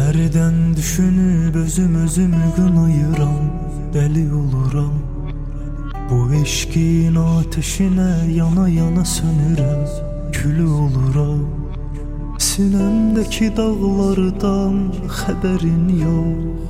Kederden düşünüp özümü qınayıram, deli oluram. Bu eşkin ateşine yana yana sönürəm, külü oluram. Sinəmdəki dağlardan xəbərin yox.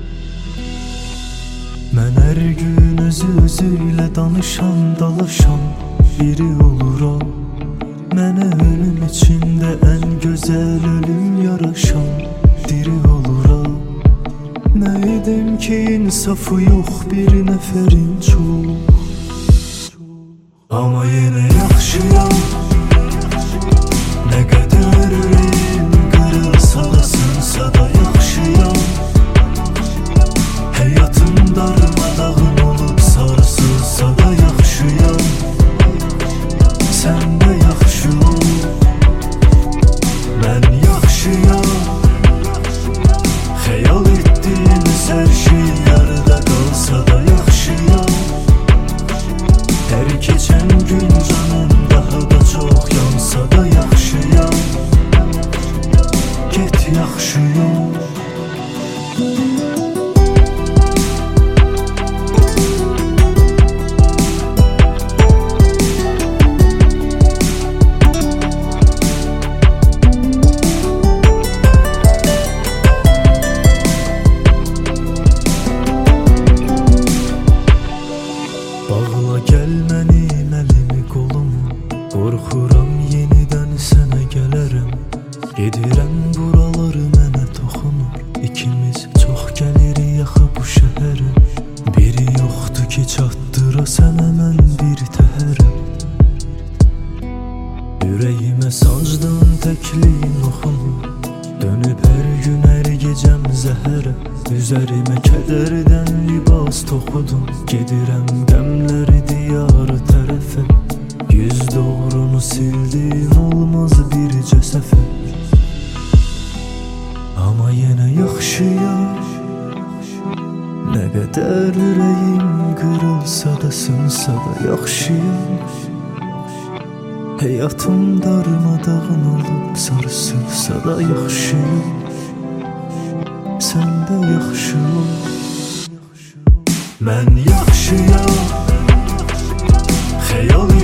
Mən hər gün özüylə danışan, dalaşan biri oluram. Mənə ölüm içində ən gözəl ölüm yaraşan diri oluram. Nə edim ki insafı yox bir nəfərin çox. Amma yenə yaxşıyam. Nə qədər ürəyim qırılsa da sınsa da yaxşıyam. Həyatım darmadağın olub sarsılsa da yaxşıyam. Sən də yaxşı ol, mən yaxşıyam. Xəyal etdiyimiz hər şey yarıda qalsa da yaxşıyam. Hər keçən gün canım daha da çox yansa da yaxşıyam. Get yaxşı yol. Bağla gəl mənim əlimi qolumu, qorxuram yenidən sənə gələrəm. Gedirəm buraları mənə toxunur, İkimiz çox gəlirik axı bu şəhərə. Biri yoxdur ki çatdıra sənə mən bir təhərəm. Ürəyimə sancdığın təkliyin oxunur, dönüb hər gün hər gecəm zəhərə. Üzərimə kədərdən libas toxudum, gedirəm qəmləri diyarı tərəfə. Yüz doğrunu sildin olmaz bircə səfər. Amma yenə yaxşıyam. Nə qədər ürəyim qırılsa da sınsa da yaxşıyam. Həyatım darmadağın olub sarsılsa da yaxşıyam. Sən də yaxşı ol, mən yaxşıyam. Xəyal